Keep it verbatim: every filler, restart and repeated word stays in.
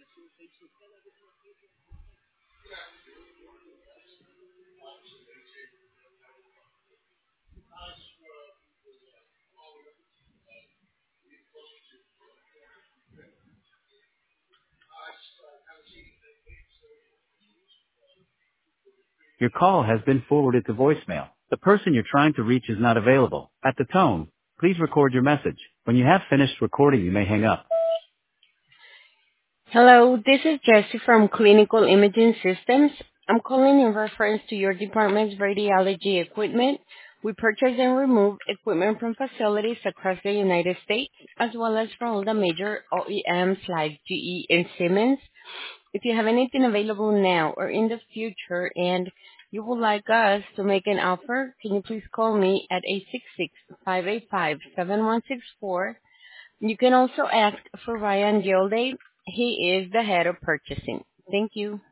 Your call has been forwarded to voicemail. The person you're trying to reach is not available. At the tone, please record your message. When you have finished recording, you may hang up. Hello, this is Jessie from Clinical Imaging Systems. I'm calling in reference to your department's radiology equipment. We purchase and remove equipment from facilities across the United States, as well as from all the major O E Ms like G E and Siemens. If you have anything available now or in the future and you would like us to make an offer, can you please call me at eight six six, five eight five, seven one six four. You can also ask for Ryan Gilday. He is the head of purchasing. Thank you.